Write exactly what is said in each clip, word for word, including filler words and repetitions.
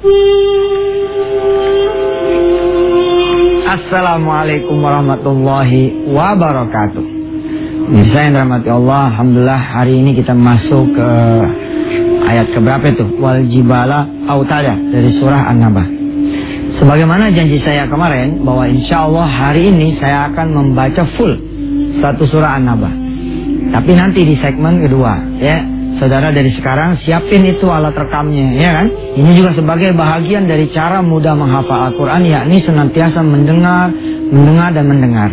Assalamualaikum warahmatullahi wabarakatuh. Mirsa yang dirahmati Allah, alhamdulillah hari ini kita masuk ke ayat keberapa itu? Wal jibala autada dari surah An-Naba. Sebagaimana janji saya kemarin bahwa insya Allah hari ini saya akan membaca full satu surah An-Naba. Tapi nanti di segmen kedua, ya. Saudara dari sekarang siapin itu alat rekamnya, ya kan? Ini juga sebagai bahagian dari cara mudah menghafal Al-Quran, yakni senantiasa mendengar, mendengar dan mendengar.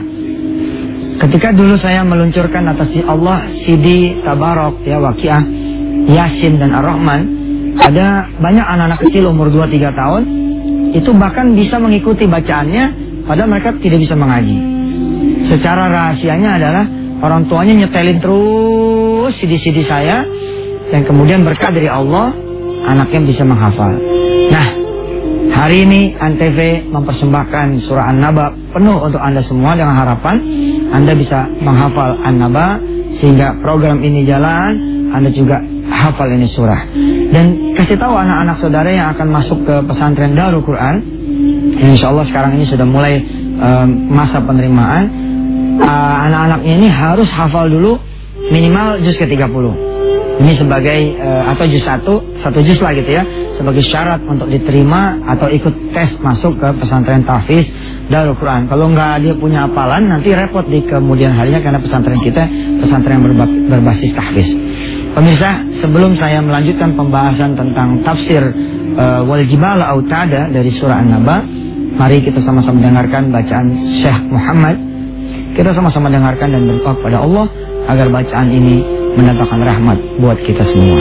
Ketika dulu saya meluncurkan atas Allah C D Tabarok, ya, Waqiah, Yasin dan Ar-Rahman, ada banyak anak-anak kecil umur dua tiga tahun itu bahkan bisa mengikuti bacaannya padahal mereka tidak bisa mengaji. Secara rahasianya adalah orang tuanya nyetelin terus C D-C D saya, dan kemudian berkah dari Allah anaknya bisa menghafal. Nah, hari ini Antv mempersembahkan surah An-Naba penuh untuk Anda semua dengan harapan Anda bisa menghafal An-Naba sehingga program ini jalan, Anda juga hafal ini surah. Dan kasih tahu anak-anak saudara yang akan masuk ke pesantren Darul Quran, insya Allah sekarang ini sudah mulai um, masa penerimaan. uh, Anak-anaknya ini harus hafal dulu minimal juz ke tiga puluh. Ini sebagai uh, atau juz satu, satu juz lah gitu ya, sebagai syarat untuk diterima atau ikut tes masuk ke pesantren tahfiz Darul Quran. Kalau nggak dia punya hafalan, nanti repot di kemudian harinya karena pesantren kita pesantren yang berba berbasis tahfiz. Pemirsa, sebelum saya melanjutkan pembahasan tentang tafsir uh, Wal Jibala Autada dari surah An-Naba, mari kita sama-sama dengarkan bacaan Syekh Muhammad. Kita sama-sama dengarkan dan berdoa kepada Allah agar bacaan ini mendatangkan rahmat buat kita semua.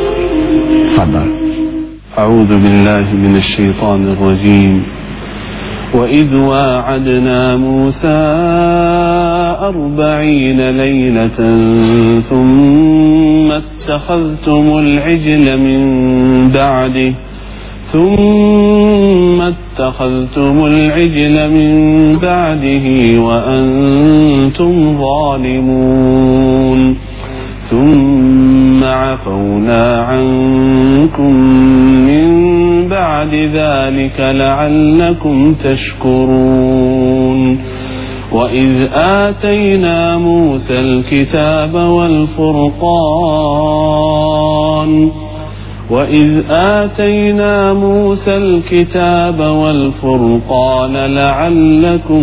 Fadhal. A'udzu billahi minasy syaithanir rajim. وإذ واعدنا موسى أربعين ليلة ثم اتخذتم العجل من بعده ثم اتخذتم العجل من بعده وأنتم ظالمون ثم عفونا عنكم من بعد ذلك لعلكم تشكرون وإذ آتينا موسى الكتاب والفرقان وإذ آتينا موسى الكتاب والفرقان لعلكم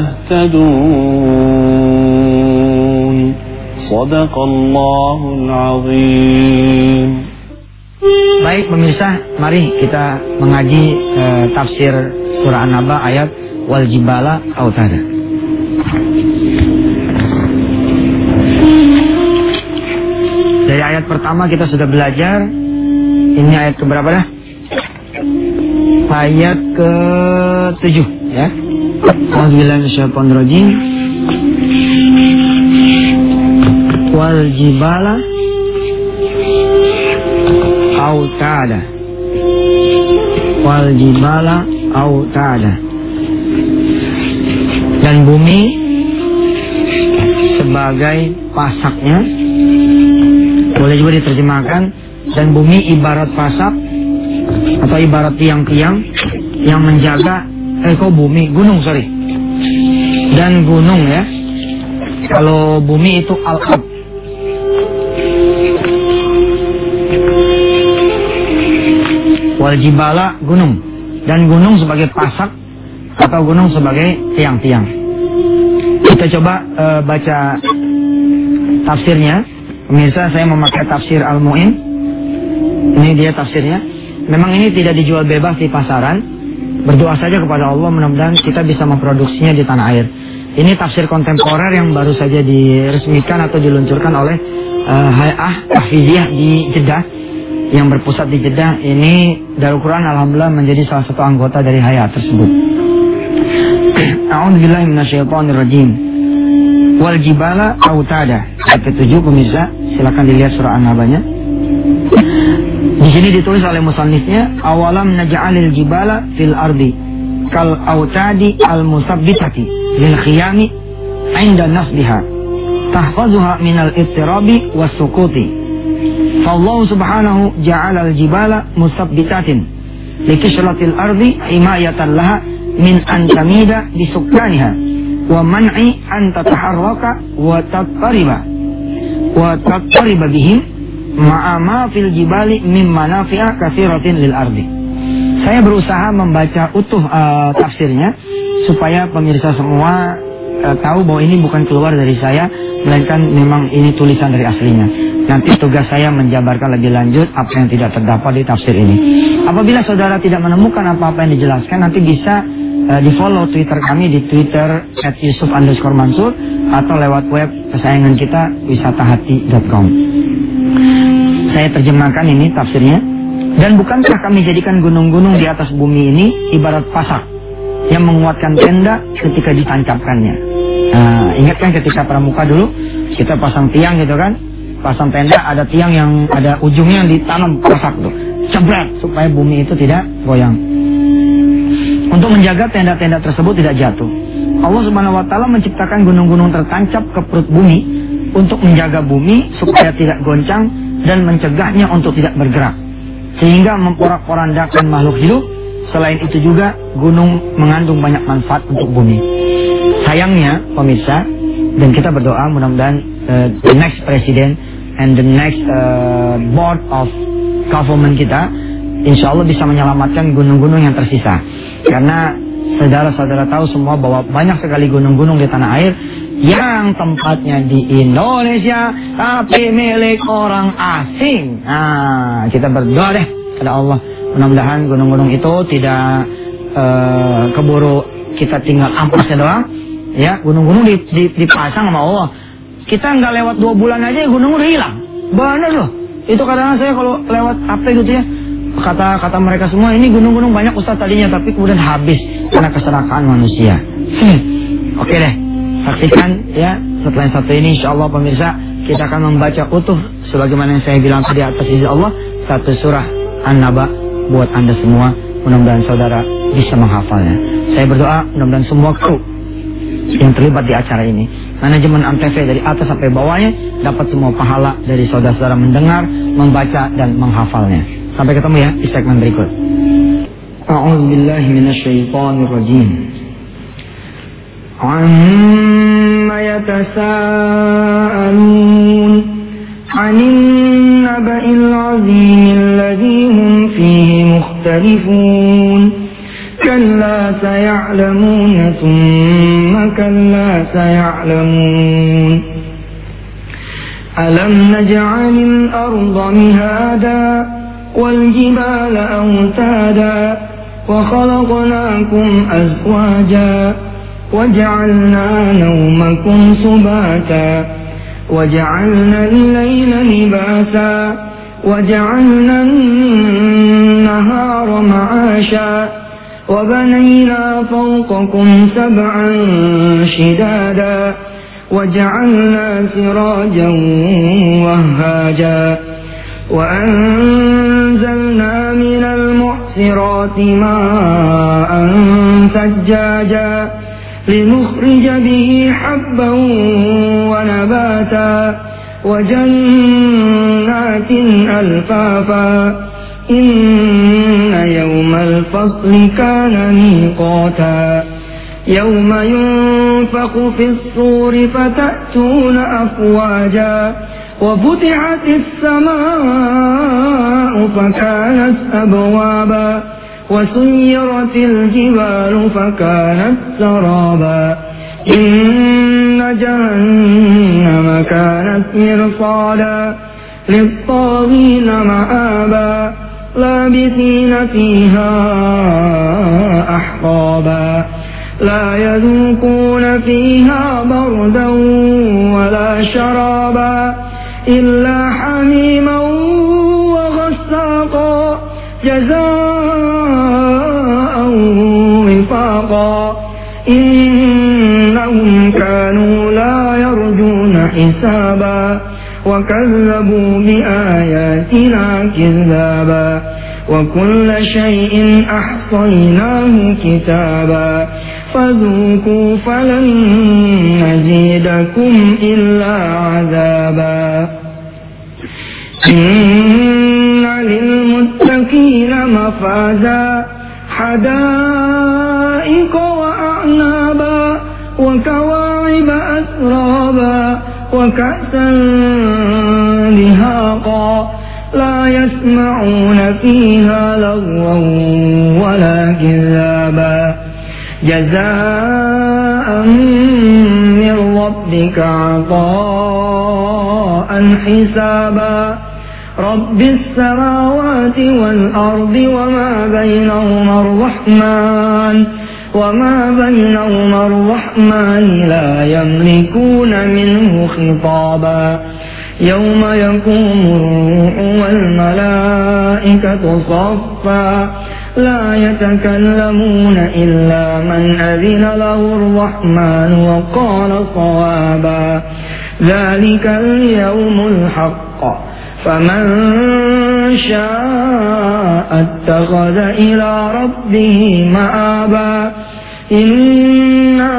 تهتدون صدق الله العظيم. Baik pemirsa, mari kita mengaji uh, tafsir surah An-Naba ayat Wal Jibala Autada. Dari ayat pertama kita sudah belajar. Ini ayat keberapa dah? Ayat ke tujuh, ya. A'udzubillahi minasyaitonir rajim. Wal Jibala Autada, Wal Jibala Autada, dan bumi sebagai pasaknya. Boleh juga diterjemahkan dan bumi ibarat pasak atau ibarat tiang-tiang yang menjaga eh kok bumi gunung sorry dan gunung, ya. Kalau bumi itu al-ab. Wal Jibala gunung, dan gunung sebagai pasak atau gunung sebagai tiang-tiang. Kita coba uh, baca tafsirnya. Pemirsa, saya memakai tafsir Al-Mu'in. Ini dia tafsirnya. Memang ini tidak dijual bebas di pasaran. Berdoa saja kepada Allah mudah-mudahan kita bisa memproduksinya di tanah air. Ini tafsir kontemporer yang baru saja diresmikan atau diluncurkan oleh uh, Hay'ah Tahfiziyah di Jeddah, yang berpusat di Jeddah. Ini Darul Quran alhamdulillah menjadi salah satu anggota dari hayat tersebut. A'udzubillahi minasyaitonir rajim. Wal Jibala Autada. Ayat ketujuh pemirsa, silakan dilihat surah An-Nabanya. Di sini ditulis oleh musannifnya, awalam naj'alil jibala fil ardi kal autadi al musabbitati lil khiyami 'inda nasbiha tahfazuha minal ittirabi was sukuti. Fallahu subhanahu ja'ala al-jibala musabbitatin likisratil ardi himayatan laha min an tamida bisukkaniha wa man'i an tataharraka wa tattariba wa tattariba bihim ma'a ma fil jibali min manafi'a katsiratin lil ardi. Saya berusaha membaca utuh uh, tafsirnya supaya pemirsa semua uh, tahu bahwa ini bukan keluar dari saya, melainkan memang ini tulisan dari aslinya. Nanti tugas saya menjabarkan lebih lanjut apa yang tidak terdapat di tafsir ini. Apabila saudara tidak menemukan apa-apa yang dijelaskan, nanti bisa uh, di follow Twitter kami di Twitter at yusuf underscore mansur atau lewat web kesayangan kita wisatahati dot com. Saya terjemahkan ini tafsirnya. Dan bukankah kami jadikan gunung-gunung di atas bumi ini ibarat pasak yang menguatkan tenda ketika ditancapkannya. Nah, ingat kan ketika pramuka dulu kita pasang tiang gitu kan, pasang tenda ada tiang yang ada ujungnya yang ditanam pasak tuh, cebret supaya bumi itu tidak goyang. Untuk menjaga tenda-tenda tersebut tidak jatuh, Allah Subhanahu Wa Taala menciptakan gunung-gunung tertancap ke perut bumi untuk menjaga bumi supaya tidak goncang dan mencegahnya untuk tidak bergerak, sehingga memporak-porandakan makhluk hidup. Selain itu juga gunung mengandung banyak manfaat untuk bumi. Sayangnya pemirsa, dan kita berdoa mudah-mudahan uh, the next president and the next uh, board of government kita insya Allah bisa menyelamatkan gunung-gunung yang tersisa. Karena saudara-saudara tahu semua bahwa banyak sekali gunung-gunung di tanah air yang tempatnya di Indonesia tapi milik orang asing. Nah, kita berdoa deh kepada Allah, mudah-mudahan gunung-gunung itu tidak uh, keburu kita tinggal ampasnya doang. Ya, gunung-gunung dipasang sama Allah. Kita nggak lewat dua bulan aja gunung udah hilang. Benar loh. Itu kadang-kadang saya kalau lewat apa gitu ya, kata-kata mereka semua ini gunung-gunung banyak Ustaz tadinya, tapi kemudian habis karena keserakaan manusia. Hmm. Oke deh. Saksikan ya setelah yang satu ini insya Allah pemirsa, kita akan membaca utuh sebagaimana yang saya bilang tadi atas izin Allah satu surah An-Naba buat anda semua. Mudah-mudahan saudara bisa menghafalnya. Saya berdoa mudah-mudahan semua kru yang terlibat di acara ini, manajemen Antv dari atas sampai bawahnya, dapat semua pahala dari saudara-saudara mendengar, membaca dan menghafalnya. Sampai ketemu ya di segmen berikut. A'udzubillahi minasyaitonir rajim. عَمَّ يَتَسَاءَلُونَ عَنِ النَّبَإِ الْعَظِيمِ الَّذِي هُمْ فِيهِ مُخْتَلِفُونَ كَلَّا سَيَعْلَمُونَ ثُمَّ كَلَّا سَيَعْلَمُونَ أَلَمْ نَجْعَلِ الْأَرْضَ مِهَادًا وَالْجِبَالَ أَوْتَادًا وَخَلَقْنَاكُمْ أَزْوَاجًا وَجَعَلْنَا نَوْمَكُمْ سُبَاتًا وَجَعَلْنَا اللَّيْلَ لِبَاسًا وَجَعَلْنَا النَّهَارَ مَعَاشًا وَبَنَيْنَا فَوْقَكُمْ سَبْعًا شِدَادًا وَجَعَلْنَا سِرَاجًا وَهَّاجًا وَأَنزَلْنَا مِنَ الْمُعْصِرَاتِ مَاءً ثَجَّاجًا لنخرج به حبا ونباتا وجنات ألفافا إن يوم الفصل كان ميقاتا يوم ينفخ في الصور فتأتون أفواجا وفتحت السماء فكانت أبوابا وسيرت الجبال فكانت سرابا إن جهنم كانت مرصادا للطاغين مآبا لابثين فيها أحقابا لا يذوقون فيها بردا ولا شرابا إلا حميما وغساقا جزاء وفاقا إنهم كانوا لا يرجون حسابا وكذبوا بآياتنا كذابا وكل شيء أحصيناه كتابا فذوقوا فلن نزيدكم إلا عذابا إن للمتقين مفازا حدائق وأعنابا وكواعب أترابا وكأسا دهاقا لا يسمعون فيها لغوا ولا كذابا جزاء من ربك عطاء حسابا رب السماوات والأرض وما بينهما الرحمن وما بينهما الرحمن لا يملكون منه خطابا يوم يقوم الروح والملائكة صفا لا يتكلمون إلا من أذن له الرحمن وقال صوابا ذلك اليوم الحق فمن شاء اتخذ إلى ربه مآبا إنا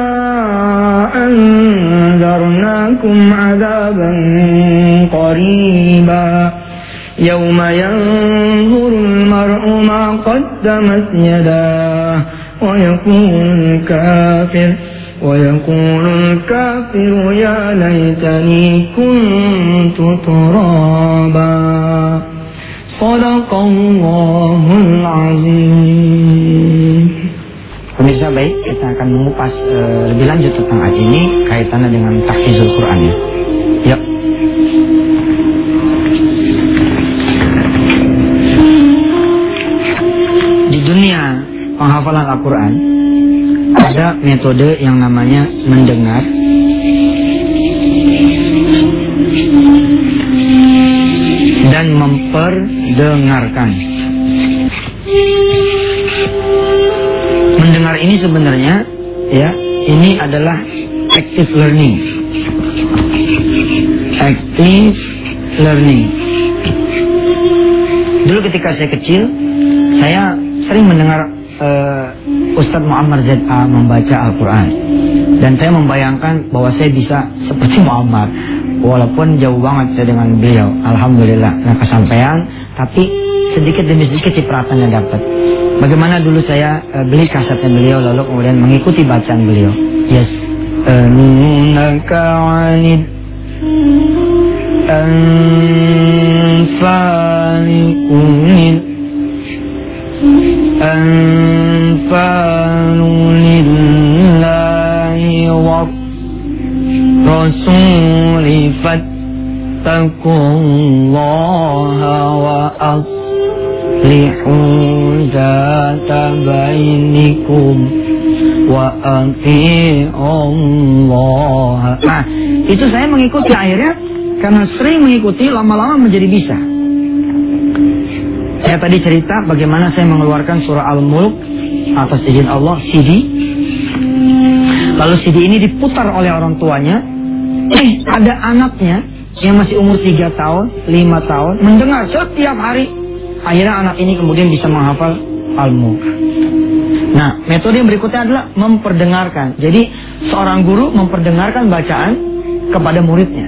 أنذرناكم عذابا قريبا يوم ينظر المرء ما قدمت يداه ويقول الكافر ويقول الكافر يا ليتني كنت ترابا صدق Allahul Azim. Pemirsa baik, kita akan mengupas uh, lebih lanjut tentang ayat ini kaitannya dengan tahfizul Quran ya. Yuk. Di dunia penghafalan Al-Quran ada metode yang namanya mendengar dan memperdengarkan. Mendengar ini sebenarnya ya, ini adalah active learning. Active learning. Dulu ketika saya kecil, saya sering mendengar uh, Ustadz Muammar Z A membaca Al-Quran. Dan saya membayangkan bahwa saya bisa seperti Muammar. Walaupun jauh banget saya dengan beliau. Alhamdulillah, nah kesampaian. Tapi sedikit demi sedikit cipratannya dapat. Bagaimana dulu saya uh, beli kasetnya beliau, lalu kemudian mengikuti bacaan beliau. Yes. Anunaka anid anfalikunil anfalulillahi wa rasuli fattaqullaha wa aslihu zata bainikum wa ati'ullaha. Nah, itu saya mengikuti akhirnya karena sering mengikuti lama-lama menjadi bisa. Saya tadi cerita bagaimana saya mengeluarkan surah Al-Mulk atas izin Allah, C D. Lalu C D ini diputar oleh orang tuanya. Eh, ada anaknya yang masih umur tiga tahun, lima tahun, mendengar setiap hari. Akhirnya anak ini kemudian bisa menghafal Al-Mulk. Nah, metode yang berikutnya adalah memperdengarkan. Jadi, seorang guru memperdengarkan bacaan kepada muridnya.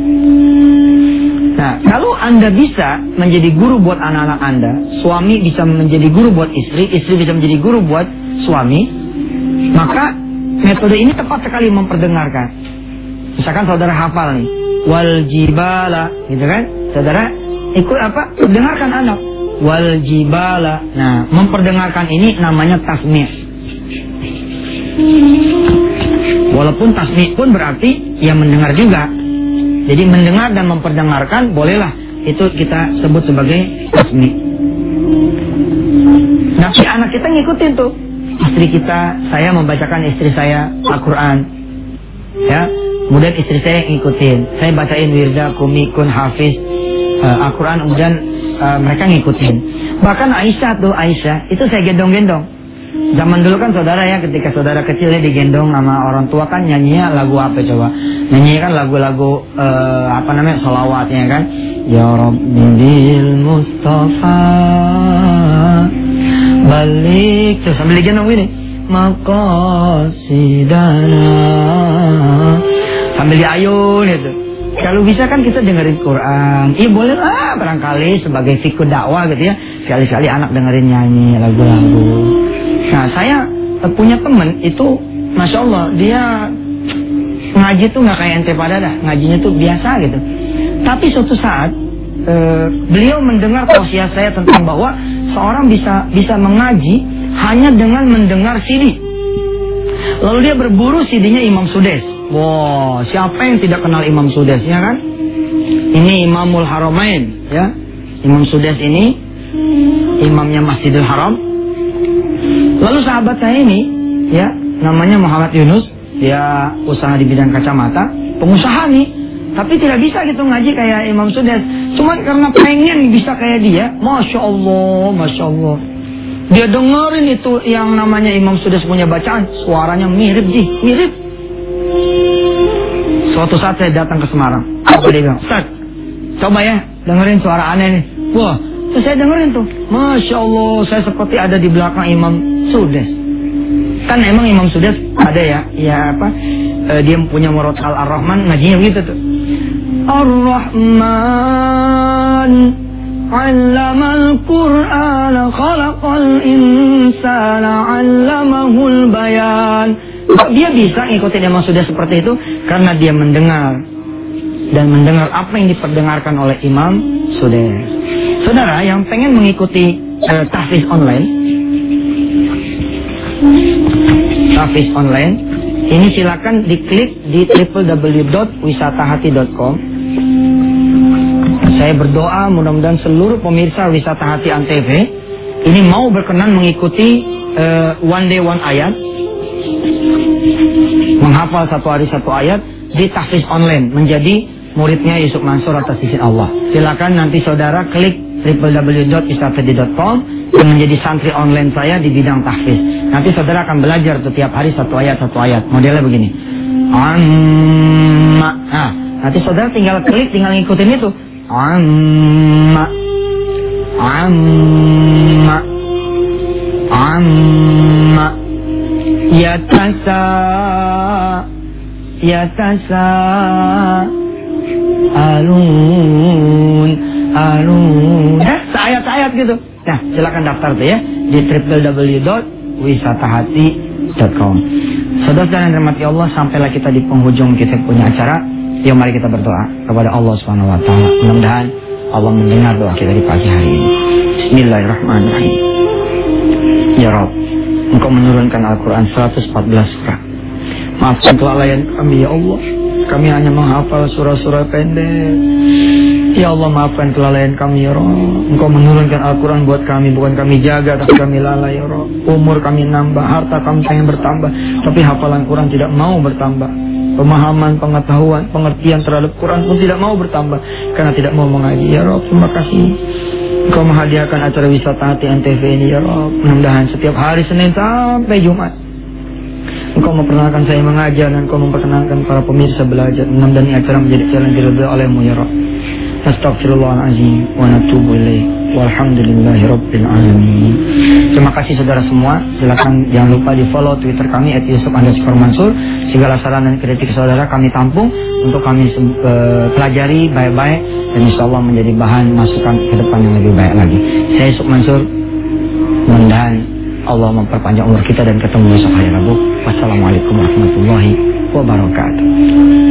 Nah, kalau Anda bisa menjadi guru buat anak-anak Anda, suami bisa menjadi guru buat istri, istri bisa menjadi guru buat suami, maka metode ini tepat sekali memperdengarkan. Misalkan saudara hafal nih, wal jibala, gitu kan? Saudara ikut apa? Dengarkan anak. Wal jibala. Nah, memperdengarkan ini namanya tasmi'. Walaupun tasmi' pun berarti ya mendengar juga. Jadi mendengar dan memperdengarkan bolehlah itu kita sebut sebagai tasmi'. Nah, si anak kita ngikutin tuh. Istri kita, saya membacakan istri saya Al-Quran. Ya, kemudian istri saya ngikutin. Saya bacain wirda, kumikun, hafiz uh, Al-Quran, kemudian uh, mereka ngikutin. Bahkan Aisyah tuh, Aisyah itu saya gendong-gendong. Zaman dulu kan saudara ya, ketika saudara kecilnya digendong sama orang tua kan nyanyinya lagu apa coba? Nyanyi kan lagu-lagu uh, apa namanya, sholawatnya kan. Ya Rabbi bil Mustafa balik, terus sambil digendong gini, maqasidana, sambil diayun itu. Kalau bisa kan kita dengerin Quran. Iya boleh lah barangkali sebagai fikih dakwah gitu ya. Sekali-kali anak dengerin nyanyi lagu-lagu. Nah saya punya temen itu, Masya Allah, dia ngaji tuh nggak kayak ente pada dah. Ngajinya tuh biasa gitu. Tapi suatu saat e, beliau mendengar tausiah saya tentang bahwa seorang bisa bisa mengaji hanya dengan mendengar C D. Lalu dia berburu C D-nya Imam Sudes. Wow, siapa yang tidak kenal Imam Sudes, ya kan? Ini Imamul Haramain, ya. Imam Sudes ini imamnya Masjidil Haram. Lalu sahabat saya ini, ya, namanya Muhammad Yunus, dia usaha di bidang kacamata, pengusaha nih, tapi tidak bisa gitu ngaji kayak Imam Sudes. Cuman karena pengen bisa kayak dia, Masya Allah, Masya Allah. Dia dengerin itu yang namanya Imam Sudes punya bacaan, suaranya mirip sih, mirip. Suatu saat saya datang ke Semarang, apa dia bilang? Ustaz, coba ya dengerin suara aneh nih. Wah, terus saya dengerin tuh, Masya Allah, saya seperti ada di belakang Imam Sudes. Kan emang Imam Sudes ada ya, ya apa? E, dia punya Murad Al-Rahman, ngajinya begitu tuh. Ar-Rahman 'allamal Qur'ana khalaqal insana 'allamahul bayan. Dia bisa ngikutin Imam Sudes seperti itu karena dia mendengar dan mendengar apa yang diperdengarkan oleh Imam Sudes. Saudara yang pengen mengikuti uh, tahfiz online, tahfiz online, ini silakan diklik di w w w dot wisatahati dot com. Saya berdoa mudah-mudahan seluruh pemirsa Wisata Hati Antv ini mau berkenan mengikuti uh, one day one ayat, menghafal satu hari satu ayat di tahfiz online, menjadi muridnya Yusuf Mansur atas izin Allah. Silakan nanti saudara klik w w w dot wisatahati dot com dan menjadi santri online saya di bidang tahfiz. Nanti saudara akan belajar tuh tiap hari satu ayat satu ayat. Modelnya begini. Amma. Nah, nanti saudara tinggal klik, tinggal ngikutin itu. Amma. Amma. Amma. Ya tasa. Ya tasa. Alun. Alun. Nah, seayat-ayat gitu. Nah, silakan daftar tuh ya di w w w dot wisatahati dot com. Saudara yang dirahmati Allah, sampailah kita di penghujung kita punya acara. Yuk mari kita berdoa kepada Allah Subhanahu wa taala. Mudah-mudahan Allah mendengar doa kita di pagi hari ini. Bismillahirrahmanirrahim. Ya Rabb, Engkau menurunkan Al-Quran seratus empat belas surah. Maafkan kelalaian kami ya Allah. Kami hanya menghafal surah-surah pendek. Ya Allah, maafkan kelalaian kami ya Rabb. Engkau menurunkan Al-Quran buat kami, bukan kami jaga tapi kami lalai ya Rabb. Umur kami nambah, harta kami pengen bertambah, tapi hafalan Quran tidak mau bertambah. Pemahaman, pengetahuan, pengertian terhadap Quran pun tidak mau bertambah karena tidak mau mengaji ya Rabb. Terima kasih Engkau menghadiahkan acara Wisata Hati Antv ini ya Rabb. Mudah-mudahan setiap hari Senin sampai Jumat Engkau memperkenalkan saya mengajar dan Engkau memperkenalkan para pemirsa belajar. Mudah-mudahan acara menjadi jalan diridhoi oleh-Mu ya Rabb. Astaghfirullahaladzim wa natubu ilaih. Walhamdulillahirabbil alamin. Terima kasih saudara semua. Silakan jangan lupa di follow Twitter kami at yusuf underscore mansur. Segala saran dan kritik saudara kami tampung untuk kami uh, pelajari baik-baik dan insyaallah menjadi bahan masukan ke depan yang lebih baik lagi. Saya Yusuf Mansur. Mudah-mudahan Allah memperpanjang umur kita dan ketemu besok hari Rabu. Wassalamualaikum warahmatullahi wabarakatuh.